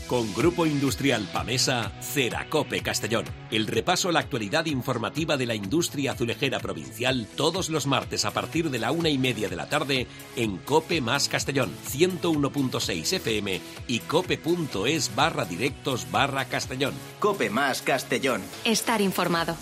Con Grupo Industrial Pamesa, Ceracope Castellón. El repaso a la actualidad informativa de la industria azulejera provincial todos los martes a partir de la 1:30 de la tarde en Cope más Castellón, 101.6 FM y cope.es/directos/Castellón. Cope más Castellón. Estar informado.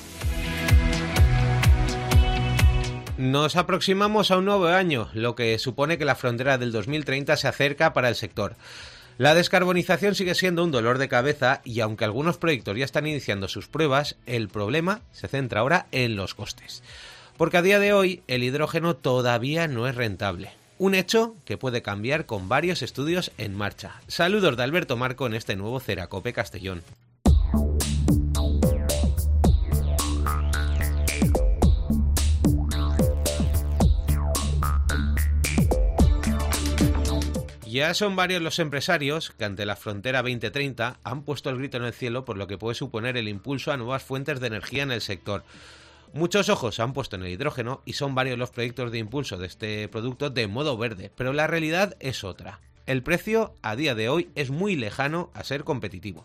Nos aproximamos a un nuevo año, lo que supone que la frontera del 2030 se acerca para el sector. La descarbonización sigue siendo un dolor de cabeza y aunque algunos proyectos ya están iniciando sus pruebas, el problema se centra ahora en los costes. Porque a día de hoy el hidrógeno todavía no es rentable. Un hecho que puede cambiar con varios estudios en marcha. Saludos de Alberto Marco en este nuevo Ceracope Castellón. Ya son varios los empresarios que ante la Frontera 2030 han puesto el grito en el cielo por lo que puede suponer el impulso a nuevas fuentes de energía en el sector. Muchos ojos se han puesto en el hidrógeno y son varios los proyectos de impulso de este producto de modo verde, pero la realidad es otra. El precio a día de hoy es muy lejano a ser competitivo.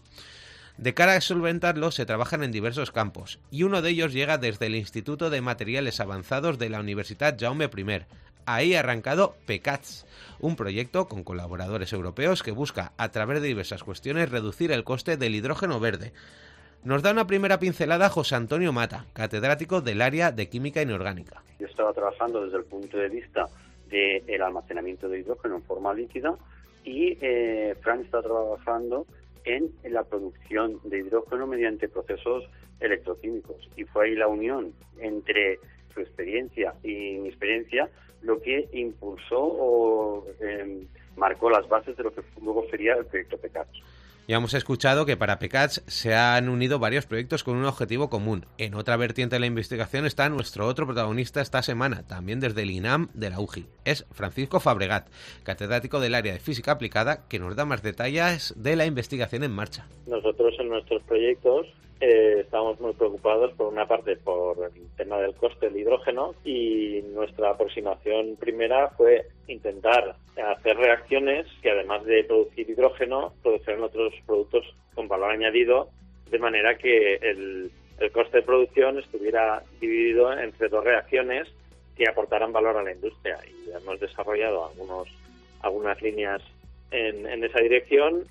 De cara a solventarlo se trabajan en diversos campos y uno de ellos llega desde el Instituto de Materiales Avanzados de la Universidad Jaume I. Ahí ha arrancado PECATS, un proyecto con colaboradores europeos que busca, a través de diversas cuestiones, reducir el coste del hidrógeno verde. Nos da una primera pincelada José Antonio Mata, catedrático del área de Química Inorgánica. Yo estaba trabajando desde el punto de vista del almacenamiento de hidrógeno en forma líquida y Fran está trabajando en la producción de hidrógeno mediante procesos electroquímicos. Y fue ahí la unión entre su experiencia y mi experiencia lo que impulsó o marcó las bases de lo que luego sería el proyecto PECATS. Ya hemos escuchado que para PECATS se han unido varios proyectos con un objetivo común. En otra vertiente de la investigación está nuestro otro protagonista esta semana, también desde el INAM de la UGI. Es Francisco Fabregat, catedrático del área de Física Aplicada, que nos da más detalles de la investigación en marcha. Nosotros en nuestros proyectos estamos muy preocupados, por una parte, por el tema del coste del hidrógeno, y nuestra aproximación primera fue intentar hacer reacciones que, además de producir hidrógeno, produjeran otros productos con valor añadido, de manera que el coste de producción estuviera dividido entre dos reacciones que aportaran valor a la industria. Y hemos desarrollado algunas líneas en esa dirección,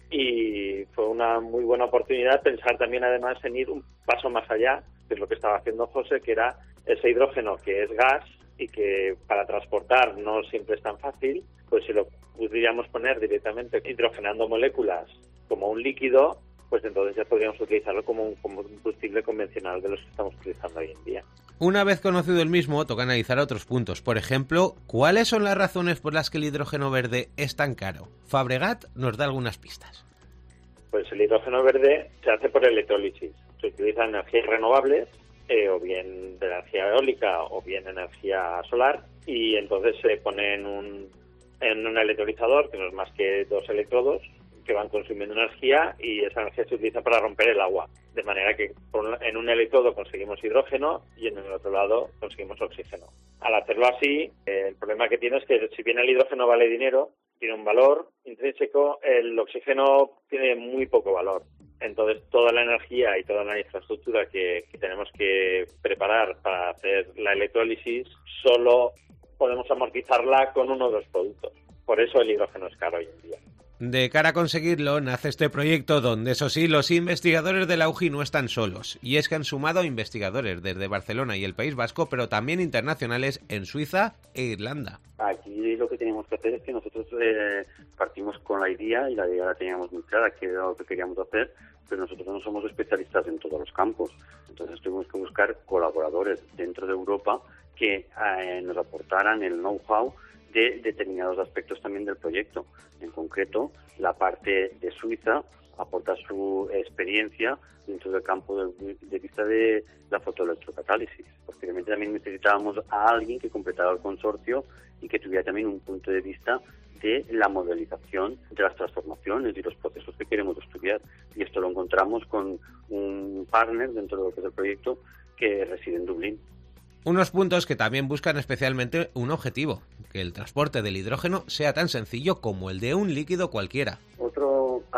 y fue una muy buena oportunidad pensar también, además, en ir un paso más allá, que es lo que estaba haciendo José, que era ese hidrógeno que es gas y que para transportar no siempre es tan fácil, pues si lo pudiéramos poner directamente hidrogenando moléculas como un líquido, pues entonces ya podríamos utilizarlo como un combustible convencional de los que estamos utilizando hoy en día. Una vez conocido el mismo, toca analizar otros puntos. Por ejemplo, ¿cuáles son las razones por las que el hidrógeno verde es tan caro? Fabregat nos da algunas pistas. Pues el hidrógeno verde se hace por electrólisis. Se utilizan energías renovables, o bien de energía eólica o bien energía solar, y entonces se pone en un electrolizador, que no es más que dos electrodos, que van consumiendo energía, y esa energía se utiliza para romper el agua, de manera que en un electrodo conseguimos hidrógeno y en el otro lado conseguimos oxígeno. Al hacerlo así, el problema que tiene es que si bien el hidrógeno vale dinero, tiene un valor intrínseco, el oxígeno tiene muy poco valor. Entonces toda la energía y toda la infraestructura que tenemos que preparar para hacer la electrólisis solo podemos amortizarla con uno de los productos. Por eso el hidrógeno es caro hoy en día. De cara a conseguirlo, nace este proyecto donde, eso sí, los investigadores de la UGI no están solos. Y es que han sumado investigadores desde Barcelona y el País Vasco, pero también internacionales en Suiza e Irlanda. Aquí lo que tenemos que hacer es que nosotros partimos con la idea, y la idea la teníamos muy clara, que era lo que queríamos hacer, pero nosotros no somos especialistas en todos los campos. Entonces tuvimos que buscar colaboradores dentro de Europa que nos aportaran el know-how de determinados aspectos también del proyecto. En concreto, la parte de Suiza aporta su experiencia dentro del campo de vista de la fotoelectrocatálisis. Posteriormente también necesitábamos a alguien que completara el consorcio y que tuviera también un punto de vista de la modelización de las transformaciones y los procesos que queremos estudiar. Y esto lo encontramos con un partner dentro de lo que es el proyecto que reside en Dublín. Unos puntos que también buscan especialmente un objetivo, que el transporte del hidrógeno sea tan sencillo como el de un líquido cualquiera. Otro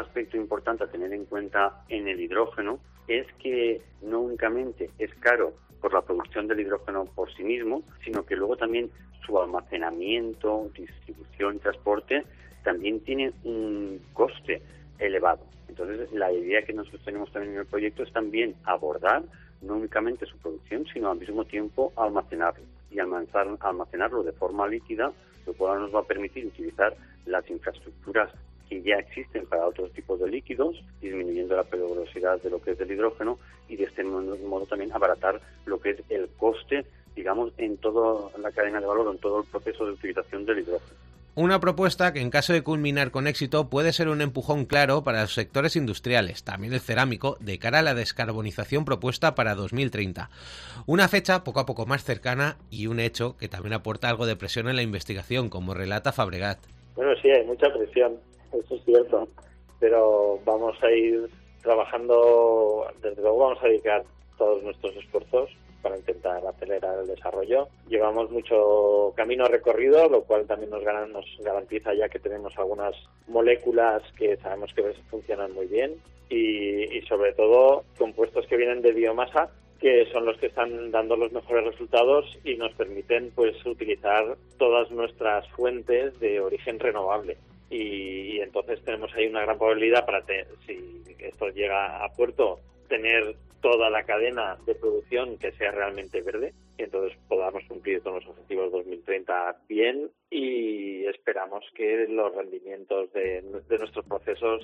aspecto importante a tener en cuenta en el hidrógeno es que no únicamente es caro por la producción del hidrógeno por sí mismo, sino que luego también su almacenamiento, distribución y transporte también tiene un coste elevado. Entonces, la idea que nosotros tenemos también en el proyecto es también abordar no únicamente su producción, sino al mismo tiempo almacenarlo. Y almacenarlo de forma líquida, lo cual nos va a permitir utilizar las infraestructuras que ya existen para otros tipos de líquidos, disminuyendo la peligrosidad de lo que es el hidrógeno y de este modo también abaratar lo que es el coste, digamos, en toda la cadena de valor, en todo el proceso de utilización del hidrógeno. Una propuesta que en caso de culminar con éxito puede ser un empujón claro para los sectores industriales, también el cerámico, de cara a la descarbonización propuesta para 2030. Una fecha poco a poco más cercana y un hecho que también aporta algo de presión en la investigación, como relata Fabregat. Bueno, sí, hay mucha presión, eso es cierto, pero vamos a ir trabajando, desde luego vamos a dedicar todos nuestros esfuerzos para intentar acelerar el desarrollo. Llevamos mucho camino recorrido, lo cual también nos garantiza ya que tenemos algunas moléculas que sabemos que funcionan muy bien y sobre todo compuestos que vienen de biomasa, que son los que están dando los mejores resultados y nos permiten pues utilizar todas nuestras fuentes de origen renovable. Y entonces tenemos ahí una gran probabilidad para, si esto llega a puerto, tener toda la cadena de producción que sea realmente verde y entonces podamos cumplir con los objetivos 2030 bien y esperamos que los rendimientos de nuestros procesos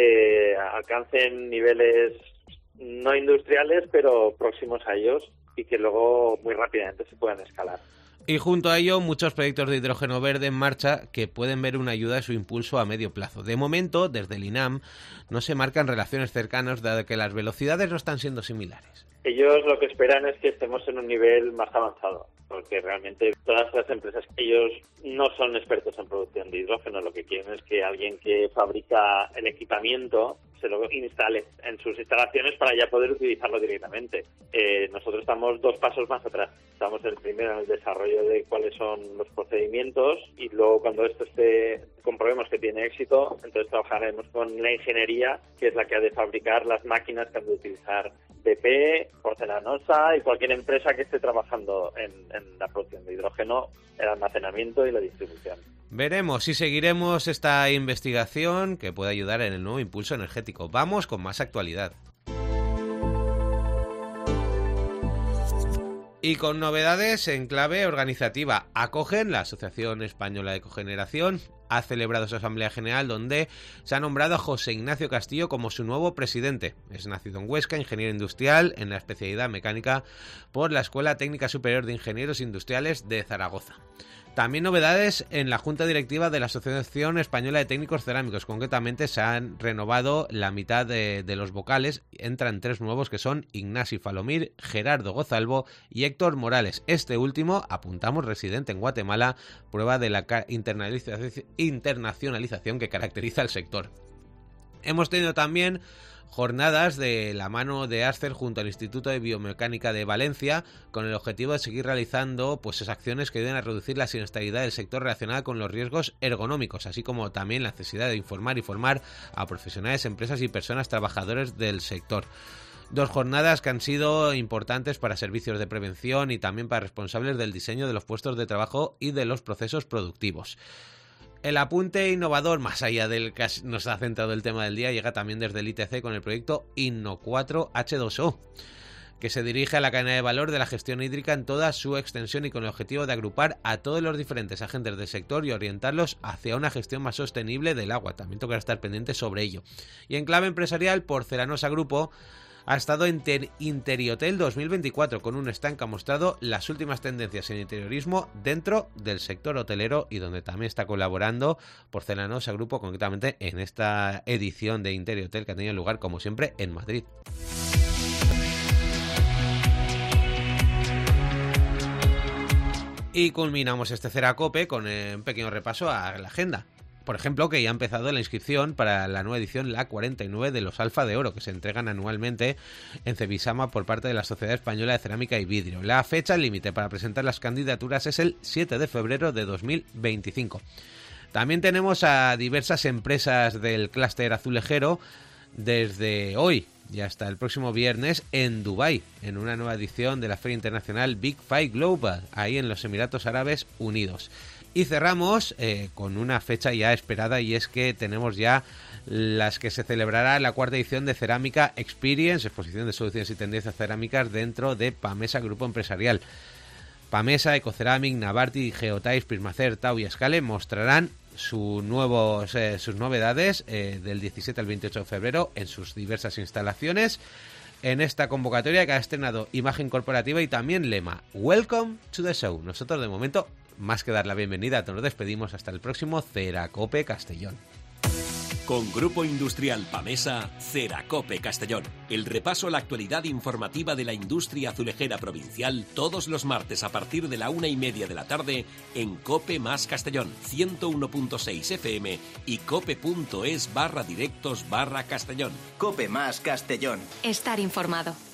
alcancen niveles no industriales pero próximos a ellos y que luego muy rápidamente se puedan escalar. Y junto a ello, muchos proyectos de hidrógeno verde en marcha que pueden ver una ayuda a su impulso a medio plazo. De momento, desde el INAM, no se marcan relaciones cercanas, dado que las velocidades no están siendo similares. Ellos lo que esperan es que estemos en un nivel más avanzado, porque realmente todas las empresas, ellos no son expertos en producción de hidrógeno, lo que quieren es que alguien que fabrica el equipamiento se lo instale en sus instalaciones para ya poder utilizarlo directamente. Nosotros estamos 2 pasos más atrás. Estamos primero en el desarrollo de cuáles son los procedimientos y luego cuando esto comprobemos que tiene éxito, entonces trabajaremos con la ingeniería, que es la que ha de fabricar las máquinas que han de utilizar BP, porcelanosa y cualquier empresa que esté trabajando en la producción de hidrógeno, el almacenamiento y la distribución. Veremos y seguiremos esta investigación que puede ayudar en el nuevo impulso energético. Vamos con más actualidad. Y con novedades en clave organizativa. Acogen la Asociación Española de Cogeneración. Ha celebrado su Asamblea General donde se ha nombrado a José Ignacio Castillo como su nuevo presidente. Es nacido en Huesca, ingeniero industrial en la especialidad mecánica por la Escuela Técnica Superior de Ingenieros Industriales de Zaragoza. También novedades en la Junta Directiva de la Asociación Española de Técnicos Cerámicos. Concretamente se han renovado la mitad de los vocales. Entran 3 nuevos que son Ignasi Falomir, Gerardo Gozalvo y Héctor Morales. Este último, apuntamos, residente en Guatemala, prueba de la internacionalización que caracteriza el sector. Hemos tenido también jornadas de la mano de Ascer junto al Instituto de Biomecánica de Valencia con el objetivo de seguir realizando esas acciones que ayuden a reducir la siniestralidad del sector relacionada con los riesgos ergonómicos, así como también la necesidad de informar y formar a profesionales, empresas y personas trabajadores del sector. 2 jornadas que han sido importantes para servicios de prevención y también para responsables del diseño de los puestos de trabajo y de los procesos productivos. El apunte innovador, más allá del que nos ha centrado el tema del día, llega también desde el ITC con el proyecto Inno4H2O, que se dirige a la cadena de valor de la gestión hídrica en toda su extensión y con el objetivo de agrupar a todos los diferentes agentes del sector y orientarlos hacia una gestión más sostenible del agua. También tocará estar pendiente sobre ello. Y en clave empresarial, Porcelanosa Grupo ha estado en Interiotel 2024 con un stand que ha mostrado las últimas tendencias en interiorismo dentro del sector hotelero y donde también está colaborando Porcelanosa Grupo, concretamente en esta edición de Interiotel que ha tenido lugar, como siempre, en Madrid. Y culminamos este Ceracope con un pequeño repaso a la agenda. Por ejemplo, que ya ha empezado la inscripción para la nueva edición, la 49 de los Alfa de Oro, que se entregan anualmente en Cebisama por parte de la Sociedad Española de Cerámica y Vidrio. La fecha límite para presentar las candidaturas es el 7 de febrero de 2025. También tenemos a diversas empresas del clúster azulejero desde hoy y hasta el próximo viernes en Dubái, en una nueva edición de la Feria Internacional Big Five Global, ahí en los Emiratos Árabes Unidos. Y cerramos con una fecha ya esperada, y es que tenemos ya las que se celebrará la cuarta edición de Cerámica Experience, exposición de soluciones y tendencias cerámicas dentro de Pamesa Grupo Empresarial. Pamesa, Ecoceramic, Navarti, Geotais, Prismacer, Tau y Escale mostrarán sus novedades del 17 al 28 de febrero en sus diversas instalaciones. En esta convocatoria que ha estrenado imagen corporativa y también lema Welcome to the Show. Nosotros de momento, más que dar la bienvenida, nos despedimos hasta el próximo Ceracope Castellón. Con Grupo Industrial Pamesa, Ceracope Castellón. El repaso a la actualidad informativa de la industria azulejera provincial todos los martes a partir de la 1:30 de la tarde en Cope más Castellón, 101.6 FM y cope.es/directos/Castellón. Cope más Castellón. Estar informado.